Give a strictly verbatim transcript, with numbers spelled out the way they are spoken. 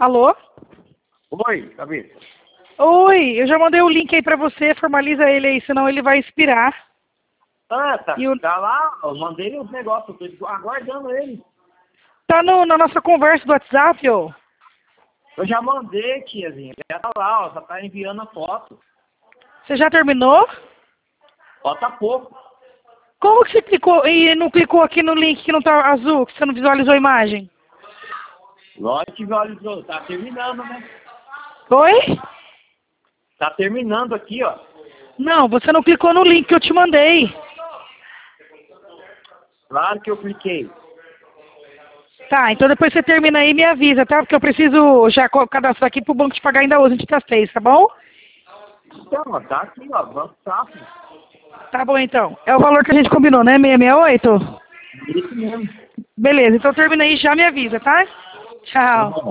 Alô? Oi, cabeça. Oi, eu já mandei o link aí pra você, formaliza ele aí, senão ele vai expirar. Ah, tá, E o- tá lá, eu mandei os negócios, eu tô aguardando ele. Tá no, na nossa conversa do WhatsApp, ô. Eu já mandei, tiazinha, já tá lá, ó, só tá enviando a foto. Você já terminou? Falta pouco. Como que você clicou e não clicou aqui no link que não tá azul, que você não visualizou a imagem? Lógico que visualizou, tá terminando, né? Oi? Tá terminando aqui, ó. Não, você não clicou no link que eu te mandei. Claro que eu cliquei. Tá, então depois você termina aí e me avisa, tá? Porque eu preciso já co- cadastrar aqui pro banco te pagar ainda hoje, a gente tá seis, tá bom? Então, ó, tá aqui, ó, banco safra. Tá bom então. É o valor que a gente combinou, né? seiscentos e sessenta e oito? Isso mesmo. Beleza, então termina aí e já me avisa, tá? Tá Tchau. bom.